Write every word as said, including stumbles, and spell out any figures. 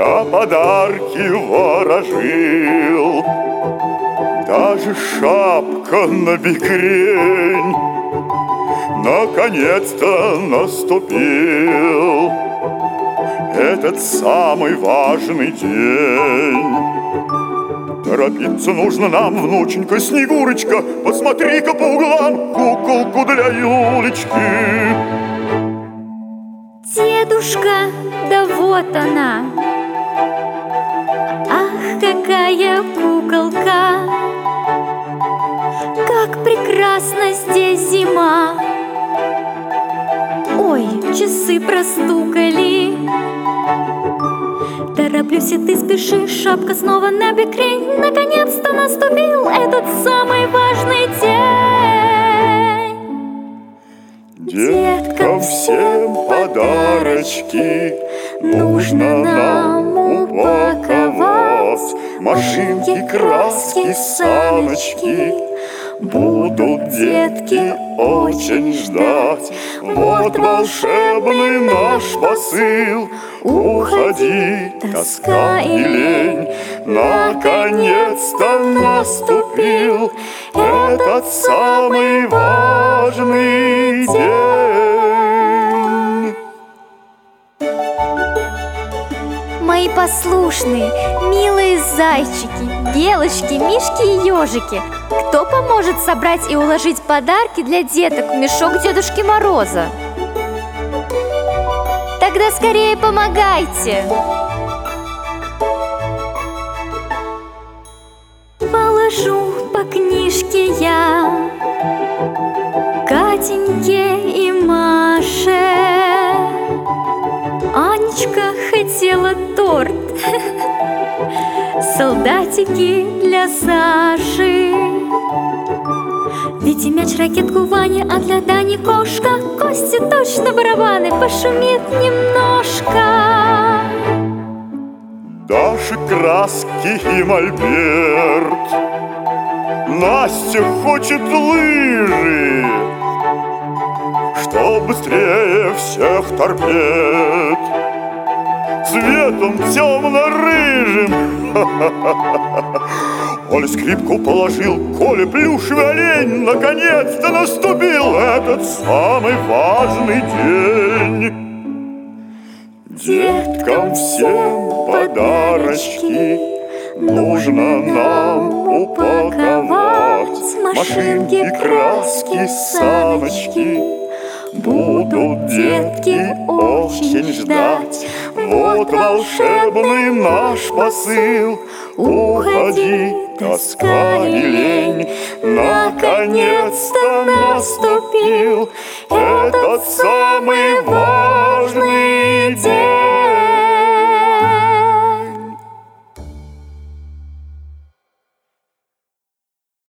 я подарки ворожил. Даже шапка на бекрень наконец-то наступил этот самый важный день. Торопиться нужно нам, внученька Снегурочка. Посмотри-ка по углам куколку для Юлечки. Дедушка, да вот она. Ах, какая куколка! Как прекрасна здесь зима! Ой, часы простукали. Тороплюсь, и ты спешишь, шапка снова на бекрень. Наконец-то наступил этот самый важный день. Деткам всем подарочки нужно нам упаковать. Машинки, краски, саночки будут детки очень ждать. Вот волшебный наш посыл. Уходи, тоска и лень. Наконец-то наступил этот самый важный день. Мои послушные, милые зайчики, белочки, мишки и ежики, кто поможет собрать и уложить подарки для деток в мешок Дедушки Мороза? Тогда скорее помогайте! Положу по книжке я Катеньке и Маше. Анечка хотела торт, солдатики для Саши. Ведь и мяч, ракетку Ване, а для Дани кошка. Кости точно барабаны, пошумит немножко. Даши краски и мольберт, Настя хочет лыжи, чтоб быстрее всех торпед, цветом темно-рыжим. Оля скрипку положил, Коля плюшевый олень. Наконец-то наступил этот самый важный день. Деткам всем подарочки нужно нам упаковать. Машинки, краски, саночки будут детки очень ждать. Вот волшебный наш посыл. Уходи, тоска и лень. Наконец-то наступил этот самый важный